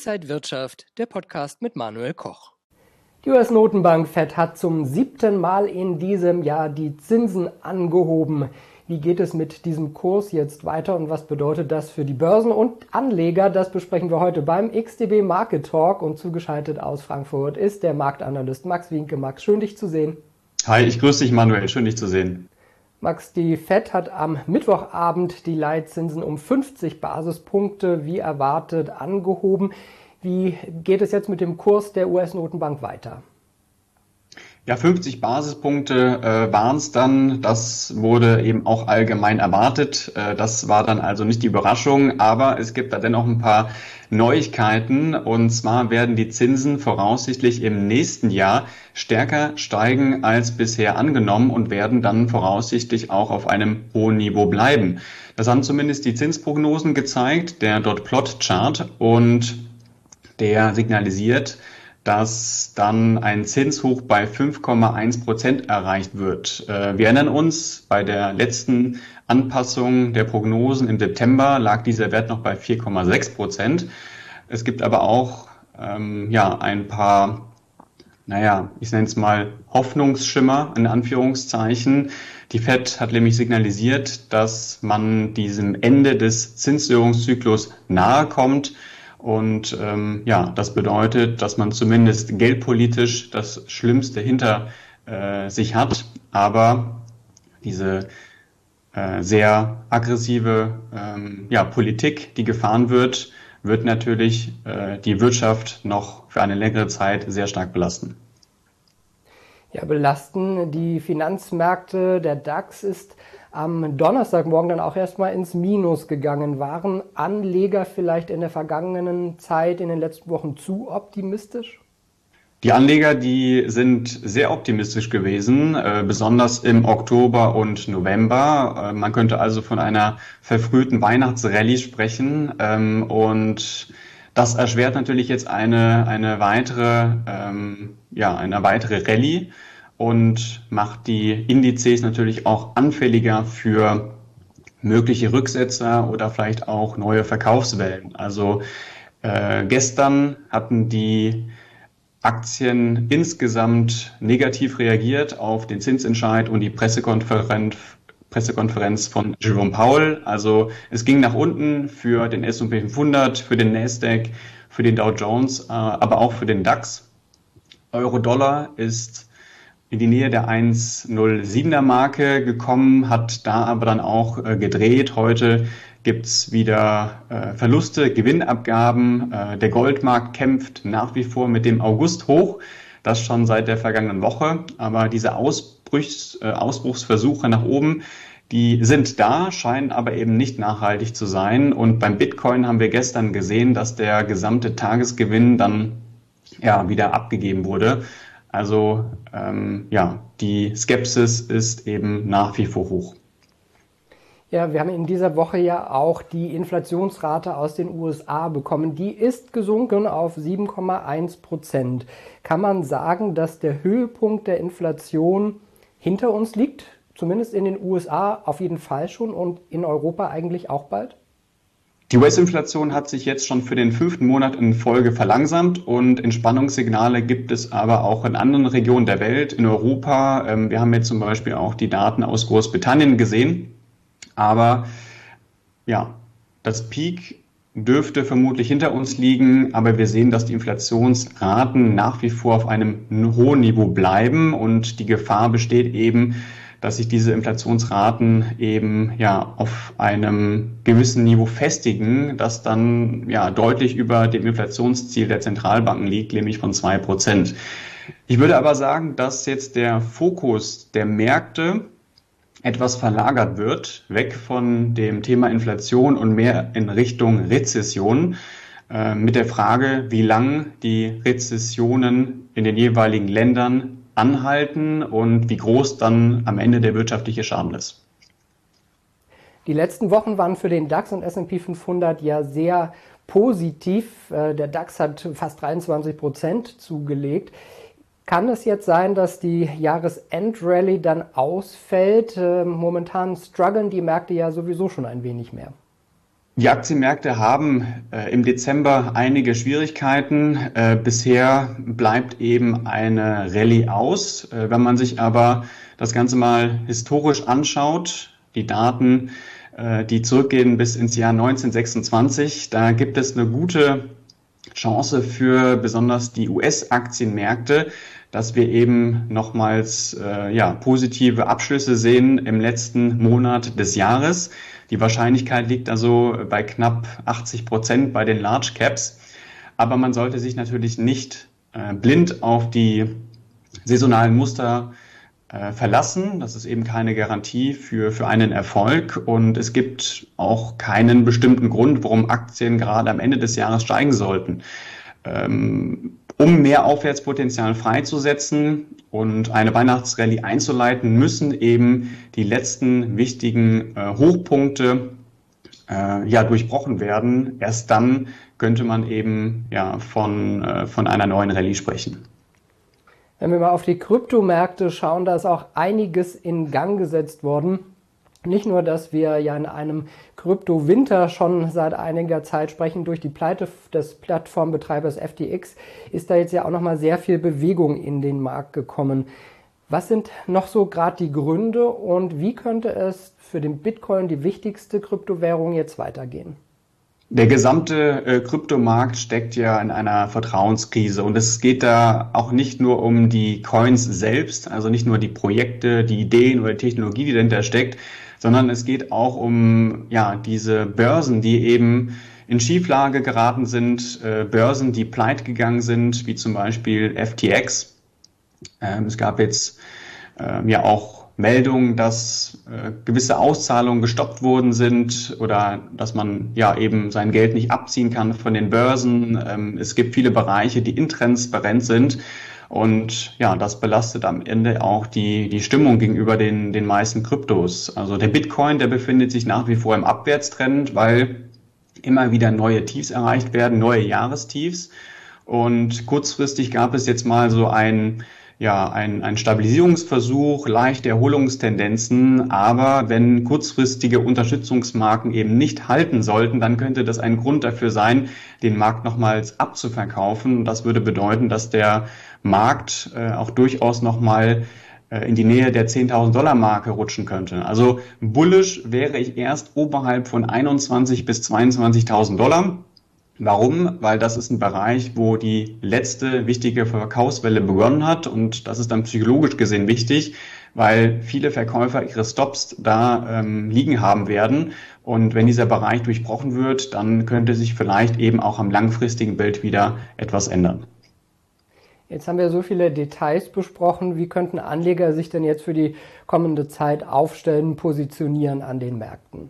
Inside Wirtschaft, der Podcast mit Manuel Koch. Die US-Notenbank Fed hat zum 7. Mal in diesem Jahr die Zinsen angehoben. Wie geht es mit diesem Kurs jetzt weiter und was bedeutet das für die Börsen und Anleger? Das besprechen wir heute beim XTB Market Talk und zugeschaltet aus Frankfurt ist der Marktanalyst Max Wienke. Max, schön dich zu sehen. Hi, ich grüße dich Manuel, schön dich zu sehen. Max, die Fed hat am Mittwochabend die Leitzinsen um 50 Basispunkte wie erwartet angehoben. Wie geht es jetzt mit dem Kurs der US-Notenbank weiter? Ja, 50 Basispunkte waren es dann. Das wurde eben auch allgemein erwartet. Das war dann also nicht die Überraschung, aber es gibt da dennoch ein paar Neuigkeiten. Und zwar werden die Zinsen voraussichtlich im nächsten Jahr stärker steigen als bisher angenommen und werden dann voraussichtlich auch auf einem hohen Niveau bleiben. Das haben zumindest die Zinsprognosen gezeigt, der Dot-Plot-Chart, und der signalisiert, dass dann ein Zinshoch bei 5,1% erreicht wird. Wir erinnern uns, bei der letzten Anpassung der Prognosen im September lag dieser Wert noch bei 4,6%. Es gibt aber auch ein paar, ich nenne es mal Hoffnungsschimmer in Anführungszeichen. Die Fed hat nämlich signalisiert, dass man diesem Ende des Zinserhöhungszyklus nahe kommt. Und das bedeutet, dass man zumindest geldpolitisch das Schlimmste hinter sich hat. Aber diese sehr aggressive Politik, die gefahren wird, wird natürlich die Wirtschaft noch für eine längere Zeit sehr stark belasten. Ja, belasten die Finanzmärkte. Der DAX ist am Donnerstagmorgen dann auch erstmal ins Minus gegangen. Waren Anleger vielleicht in der vergangenen Zeit, in den letzten Wochen zu optimistisch? Die Anleger, die sind sehr optimistisch gewesen, besonders im Oktober und November. Man könnte also von einer verfrühten Weihnachtsrallye sprechen. Und das erschwert natürlich jetzt eine weitere Rallye und macht die Indizes natürlich auch anfälliger für mögliche Rücksetzer oder vielleicht auch neue Verkaufswellen. Also gestern hatten die Aktien insgesamt negativ reagiert auf den Zinsentscheid und die Pressekonferenz von Jerome Powell. Also es ging nach unten für den S&P 500, für den Nasdaq, für den Dow Jones, aber auch für den DAX. Euro-Dollar ist in die Nähe der 1,07er Marke gekommen, hat da aber dann auch gedreht. Heute gibt's wieder Verluste, Gewinnabgaben. Der Goldmarkt kämpft nach wie vor mit dem August-Hoch, das schon seit der vergangenen Woche. Aber diese Ausbruchsversuche nach oben, die sind da, scheinen aber eben nicht nachhaltig zu sein. Und beim Bitcoin haben wir gestern gesehen, dass der gesamte Tagesgewinn dann wieder abgegeben wurde. Also die Skepsis ist eben nach wie vor hoch. Ja, wir haben in dieser Woche ja auch die Inflationsrate aus den USA bekommen. Die ist gesunken auf 7,1%. Kann man sagen, dass der Höhepunkt der Inflation hinter uns liegt? Zumindest in den USA auf jeden Fall schon und in Europa eigentlich auch bald? Die US-Inflation hat sich jetzt schon für den 5. Monat in Folge verlangsamt und Entspannungssignale gibt es aber auch in anderen Regionen der Welt, in Europa. Wir haben jetzt zum Beispiel auch die Daten aus Großbritannien gesehen. Aber das Peak dürfte vermutlich hinter uns liegen, aber wir sehen, dass die Inflationsraten nach wie vor auf einem hohen Niveau bleiben und die Gefahr besteht eben, dass sich diese Inflationsraten eben auf einem gewissen Niveau festigen, das dann deutlich über dem Inflationsziel der Zentralbanken liegt, nämlich von 2%. Ich würde aber sagen, dass jetzt der Fokus der Märkte etwas verlagert wird, weg von dem Thema Inflation und mehr in Richtung Rezession, mit der Frage, wie lang die Rezessionen in den jeweiligen Ländern anhalten und wie groß dann am Ende der wirtschaftliche Schaden ist. Die letzten Wochen waren für den DAX und S&P 500 ja sehr positiv. Der DAX hat fast 23% zugelegt. Kann es jetzt sein, dass die Jahresendrallye dann ausfällt? Momentan strugglen die Märkte ja sowieso schon ein wenig mehr. Die Aktienmärkte haben im Dezember einige Schwierigkeiten. Bisher bleibt eben eine Rallye aus. Wenn man sich aber das Ganze mal historisch anschaut, die Daten, die zurückgehen bis ins Jahr 1926, da gibt es eine gute Chance für besonders die US-Aktienmärkte, dass wir eben nochmals positive Abschlüsse sehen im letzten Monat des Jahres. Die Wahrscheinlichkeit liegt also bei knapp 80% bei den Large Caps. Aber man sollte sich natürlich nicht blind auf die saisonalen Muster verlassen. Das ist eben keine Garantie für einen Erfolg. Und es gibt auch keinen bestimmten Grund, warum Aktien gerade am Ende des Jahres steigen sollten. Um mehr Aufwärtspotenzial freizusetzen und eine Weihnachtsrallye einzuleiten, müssen eben die letzten wichtigen Hochpunkte durchbrochen werden. Erst dann könnte man eben von einer neuen Rallye sprechen. Wenn wir mal auf die Kryptomärkte schauen, da ist auch einiges in Gang gesetzt worden. Nicht nur, dass wir ja in einem Krypto-Winter schon seit einiger Zeit sprechen, durch die Pleite des Plattformbetreibers FTX ist da jetzt ja auch nochmal sehr viel Bewegung in den Markt gekommen. Was sind noch so gerade die Gründe und wie könnte es für den Bitcoin, die wichtigste Kryptowährung, jetzt weitergehen? Der gesamte Kryptomarkt steckt ja in einer Vertrauenskrise und es geht da auch nicht nur um die Coins selbst, also nicht nur die Projekte, die Ideen oder die Technologie, die dahinter steckt, sondern es geht auch um diese Börsen, die eben in Schieflage geraten sind, Börsen, die pleite gegangen sind, wie zum Beispiel FTX. Es gab jetzt auch Meldungen, dass gewisse Auszahlungen gestoppt worden sind oder dass man eben sein Geld nicht abziehen kann von den Börsen. Es gibt viele Bereiche, die intransparent sind und das belastet am Ende auch die Stimmung gegenüber den meisten Kryptos. Also der Bitcoin, der befindet sich nach wie vor im Abwärtstrend, weil immer wieder neue Tiefs erreicht werden, neue Jahrestiefs und kurzfristig gab es jetzt mal so ein Stabilisierungsversuch, leichte Erholungstendenzen, aber wenn kurzfristige Unterstützungsmarken eben nicht halten sollten, dann könnte das ein Grund dafür sein, den Markt nochmals abzuverkaufen. Das würde bedeuten, dass der Markt auch durchaus nochmal in die Nähe der $10.000 Marke rutschen könnte. Also bullish wäre ich erst oberhalb von 21.000 bis 22.000 Dollar. Warum? Weil das ist ein Bereich, wo die letzte wichtige Verkaufswelle begonnen hat und das ist dann psychologisch gesehen wichtig, weil viele Verkäufer ihre Stops da liegen haben werden und wenn dieser Bereich durchbrochen wird, dann könnte sich vielleicht eben auch am langfristigen Bild wieder etwas ändern. Jetzt haben wir so viele Details besprochen. Wie könnten Anleger sich denn jetzt für die kommende Zeit aufstellen, positionieren an den Märkten?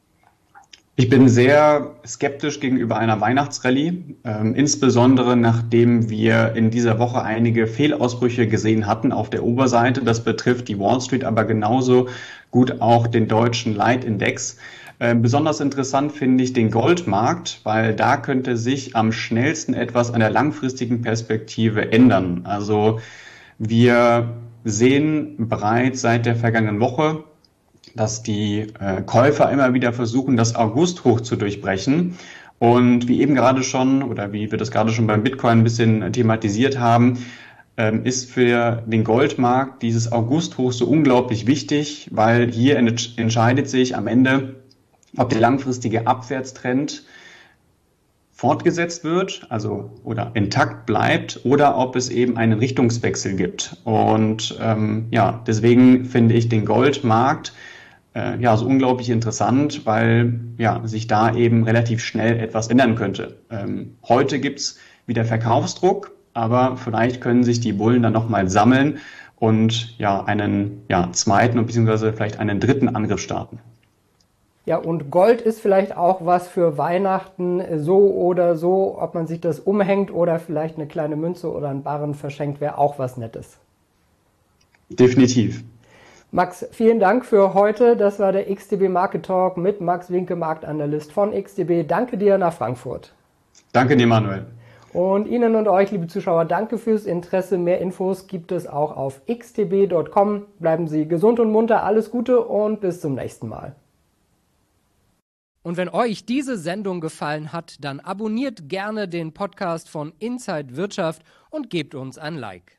Ich bin sehr skeptisch gegenüber einer Weihnachtsrallye, insbesondere nachdem wir in dieser Woche einige Fehlausbrüche gesehen hatten auf der Oberseite. Das betrifft die Wall Street, aber genauso gut auch den deutschen Leitindex. Besonders interessant finde ich den Goldmarkt, weil da könnte sich am schnellsten etwas an der langfristigen Perspektive ändern. Also wir sehen bereits seit der vergangenen Woche, dass die Käufer immer wieder versuchen, das August-Hoch zu durchbrechen. Und wie eben gerade schon, oder wie wir das gerade schon beim Bitcoin ein bisschen thematisiert haben, ist für den Goldmarkt dieses August-Hoch so unglaublich wichtig, weil hier entscheidet sich am Ende, ob der langfristige Abwärtstrend fortgesetzt wird, also oder intakt bleibt, oder ob es eben einen Richtungswechsel gibt. Und deswegen finde ich den Goldmarkt so unglaublich interessant, weil sich da eben relativ schnell etwas ändern könnte. Heute gibt's wieder Verkaufsdruck, aber vielleicht können sich die Bullen dann nochmal sammeln und einen zweiten bzw. vielleicht einen dritten Angriff starten. Ja, und Gold ist vielleicht auch was für Weihnachten, so oder so, ob man sich das umhängt oder vielleicht eine kleine Münze oder einen Barren verschenkt, wäre auch was Nettes. Definitiv. Max, vielen Dank für heute. Das war der XTB Market Talk mit Max Winke, Marktanalyst von XTB. Danke dir nach Frankfurt. Danke dir, Manuel. Und Ihnen und euch, liebe Zuschauer, danke fürs Interesse. Mehr Infos gibt es auch auf xtb.com. Bleiben Sie gesund und munter, alles Gute und bis zum nächsten Mal. Und wenn euch diese Sendung gefallen hat, dann abonniert gerne den Podcast von Inside Wirtschaft und gebt uns ein Like.